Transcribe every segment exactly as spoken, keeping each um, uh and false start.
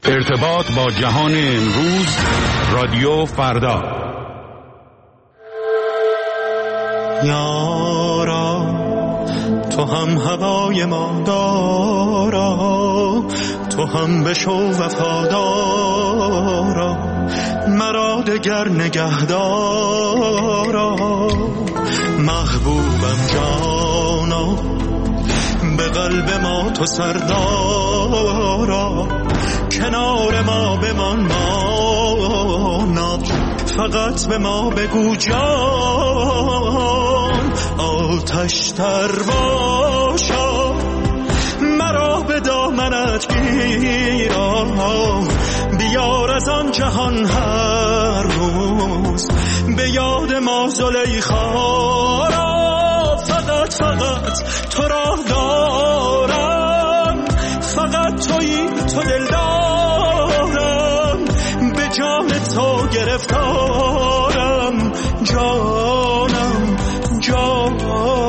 ارتباط با جهان امروز، رادیو فردا. یارا تو هم هوای ما دارا، تو هم بشو وفادارا، مرا دگر نگهدارا. محبوبم جانا، به قلب ما تو سردارا، کنار ما بمان مانا، فقط به ما بگو جان آتش تر باشا، مرا به دامنت گیرا، بیار از آن جهان هر روز به یاد ما زلیخا را. فقط فقط تو را دارم، فقط تویی تو دل دارم، به جان تو گرفتارم، جانم جان.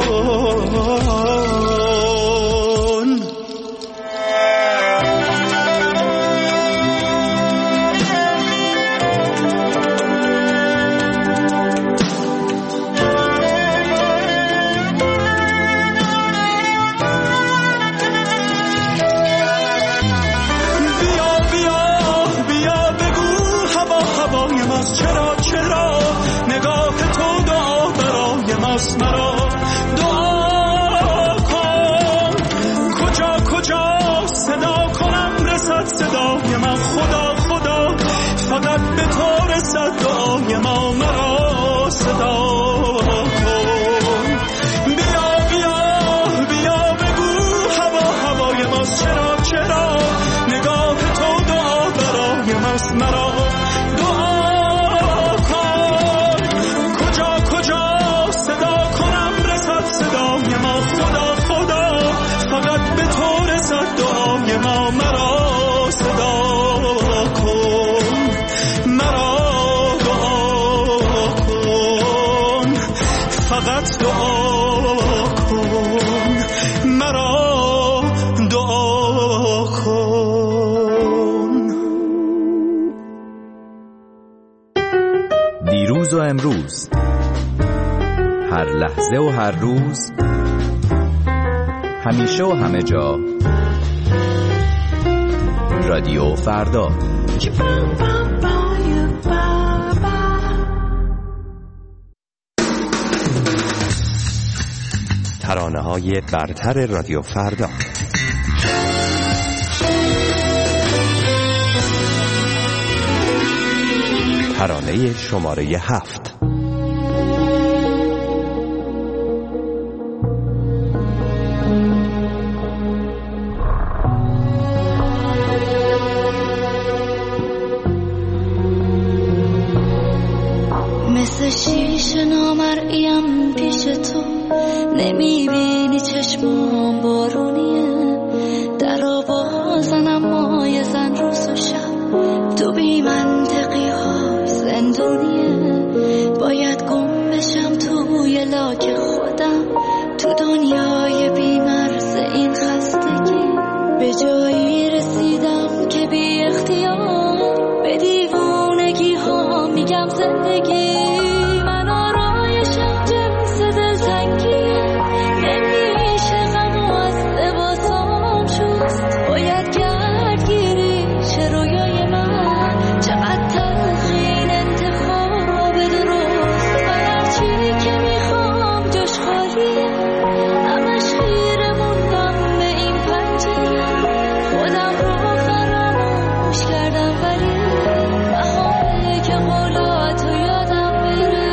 مرا دعا کن، کجا کجا صدا کنم رسد صدای من، خدا خدا فقط به تو رسد دعای ما، مرا صدا کن. بیا بیا بیا بگو هوا هوای ماست، چرا چرا نگاه تو دعا برای ماست، مرا دیروز و امروز، هر لحظه و هر روز، همیشه و همه جا، رادیو فردا. ترانه‌های برتر رادیو فردا. ترانه شماره هفت. مثل شیشه نامرئیم پیش تو، نمیبینی چشمام بارونیه، در آوازن اما یه زن روز و شب، تو بی منطقی ها زندونیه، باید گم بشم توی لاک خودم، تو دنیای بی مرز این خستگی، به جایی رسیدم که بی اختیار به دیوونگی ها میگم زندگی، من آرایشم جنس دلتنگیه، نمیشه غم از لباسام شست، باید گردگیری چه رویای من، چقدر تلخین انتخاب درست، من هرچی که میخوام جاش خالیه، همش خیره موندم به این پنجره، خودم رو فراموش کردم ولی بهاره که قولاتو یادم بره.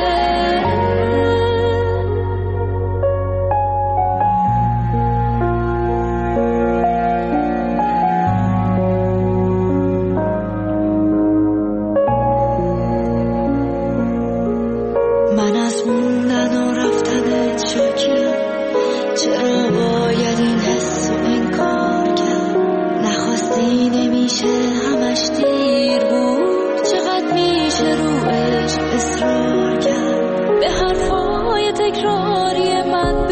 من از موندن و رفتنت شاکیم، چرا باید این حس و این کار کرد، نخواستی نمیشه همش دیر بود، چقدر میشه رو عشق اصرار کرد، به حرفای تکراری من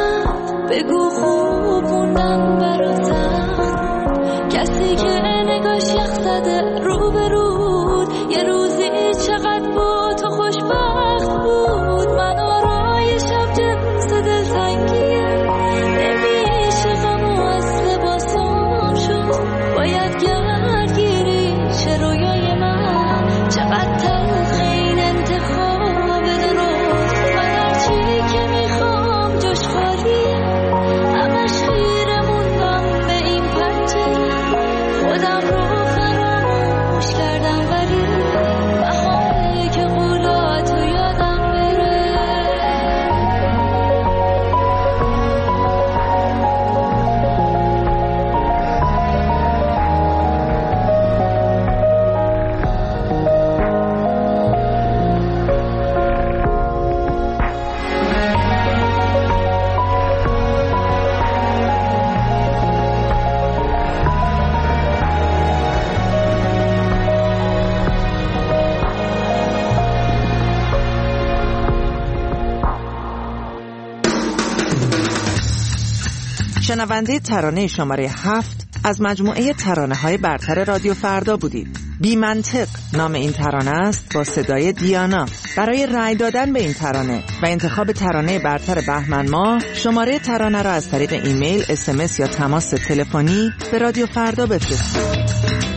بخند، بگو خوب موندن برا سخت، کسی که نگاه داشت یخ زده رو به رود، یه روزی چقدر با تو خوشبخت بود. من آرای شب جنس دلتنگیه، نمیشه غم و از لباسام شد. باید گردگیری چه رویای من، چقدر تلخ این انتخاب درست. من هرچی که میخوام جاش خالیه، همش خیره موندم به این پنجره. خودم رو فراموش کردم ولی بهاره که قولاتو یادم بره. شنونده ترانه شماره هفت از مجموعه ترانه‌های برتر رادیو فردا بودید. بی منطق نام این ترانه است با صدای دیانا. برای رأی دادن به این ترانه و انتخاب ترانه برتر بهمن ماه شماره ترانه را از طریق ایمیل، اس ام اس یا تماس تلفنی به رادیو فردا بفرستید.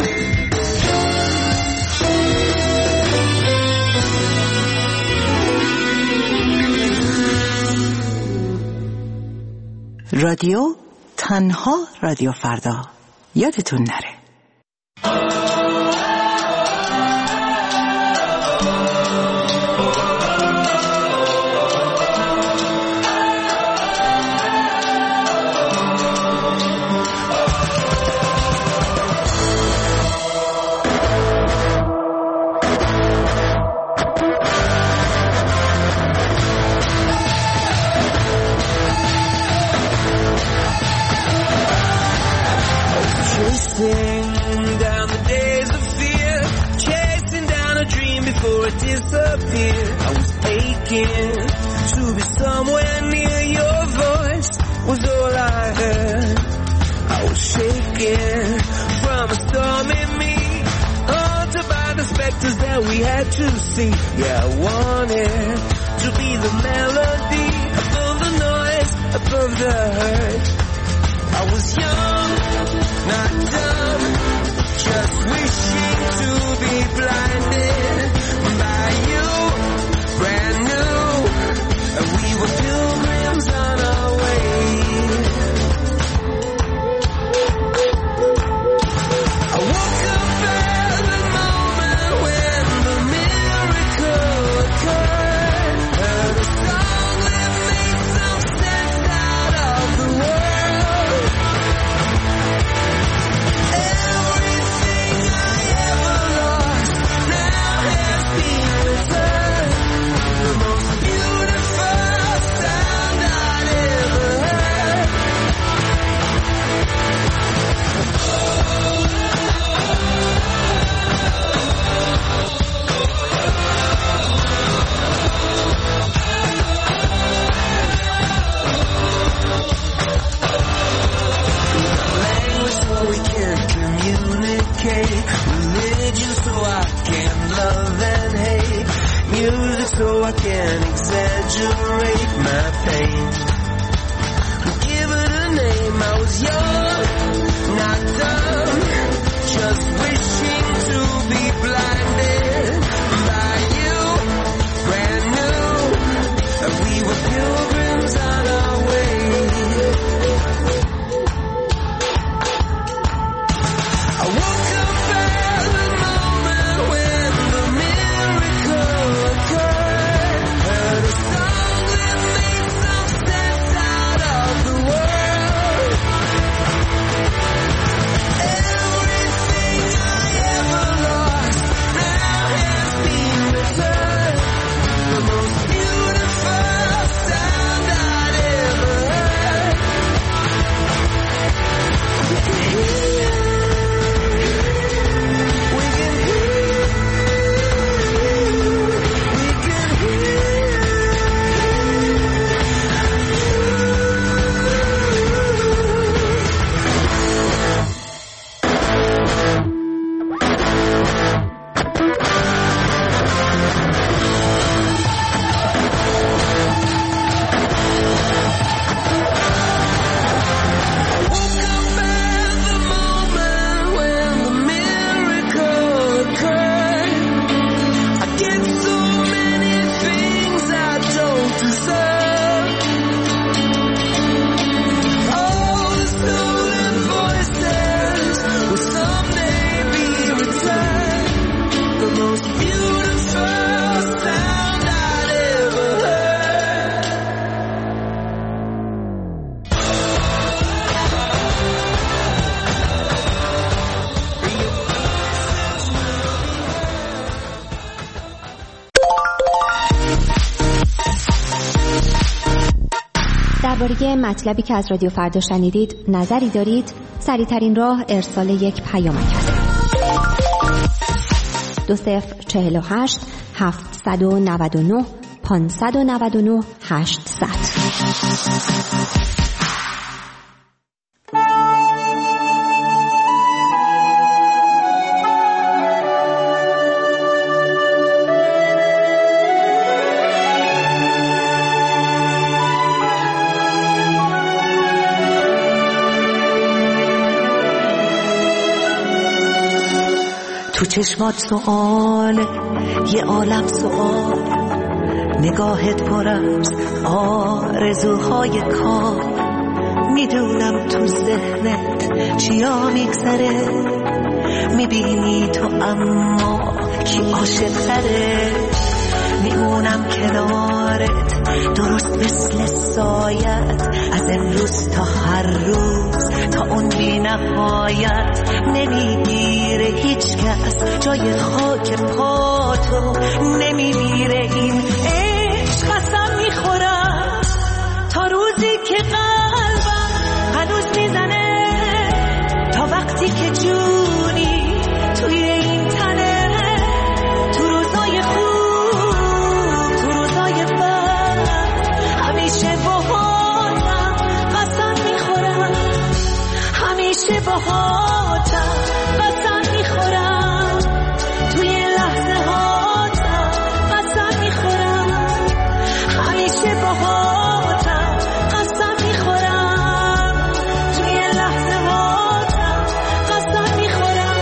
رادیو تنها رادیو فردا، یادتون نره. Down the days of fear, chasing down a dream before it disappeared. I was aching to be somewhere near. Your voice was all I heard. I was shaking from a storm in me, haunted by the specters that we had to see. Yeah, I wanted to be the melody above the noise, above the hurt. I was young, not dumb, just wishing to be blinded by you, brand new, and we were pilgrims on our way. I woke up at the moment when the miracle occurred, heard a song that made some sense out of the world. Everything I ever lost now has been returned. The most beautiful sound I'd ever heard. Language so we can communicate, religion so I can love and hate, music so I can exaggerate my pain. Give it a name. I was young, not dumb, just wishing to be blinded by you, brand new, and we were pilgrims on our way. I woke up at the moment when the miracle occurred, heard a song that درباره مطلبی که از رادیو فردا شنیدید نظری دارید؟ سریع‌ترین راه ارسال یک پیامک است. دو صفر چهل و هشت هفتصد و نود و نه پانصد و نود و نه هشتصد. تو چشمات سؤاله یه عالم سؤال، نگاهت پر از آرزوهای کار. میدونم تو ذهنت چیا میگذره، میبینی تو اما کی عاشق تره. میمونم کنارت درست مثل سایت، از امروز تا هر روز تا اون بی نهایت. نمیگیره هیچ کس جای خاک پاتو، نمیمیره این عشق. قسم میخورم تا روزی که قلبم هنوز میزنه، تا وقتی که جونی توی این تنه. تو روزای خوب تو روزای بد همیشه باهاتم، قسم میخورم همیشه باهاتم، قسم میخورم توی لحظه هاتم، قسم میخورم همیشه باهاتم، قسم میخورم توی لحظه هاتم، قسم میخورم.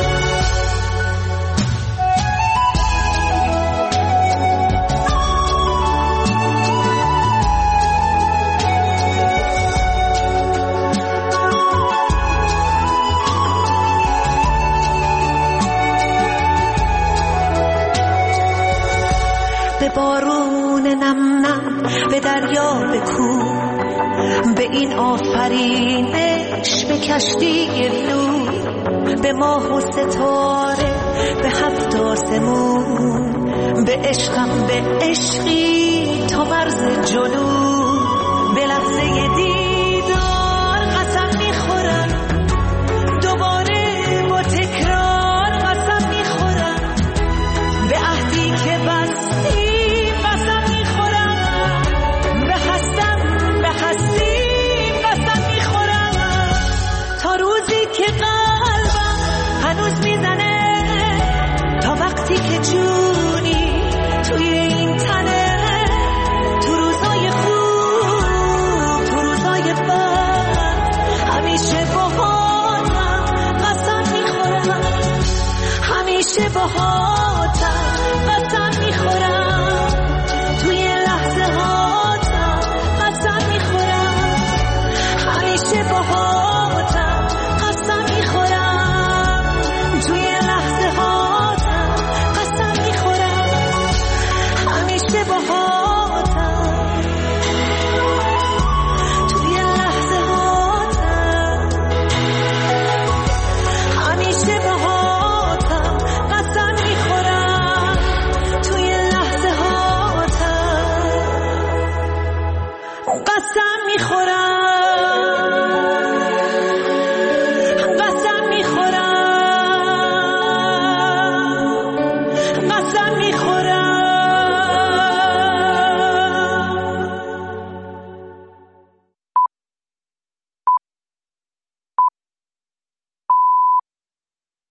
به بارون نم نم، به دریا بکو، به این آفرینش، به کشتی نور، به ماه و ستاره، به هفت آسمون، به عشقم به عشقی تا مرز جنون. به لحظه دیدار قسم میخورم، دوباره با تکرار قسم میخورم، به عهدی که بستی قسم میخورم، به هستم به هستی قسم میخورم. تا روزی که قلبم هنوز میزنه، تا وقتی که جونی توی این تنه. تو روزای خوب تو روزای بد همیشه باهاتم، قسم میخورم همیشه باهاتم.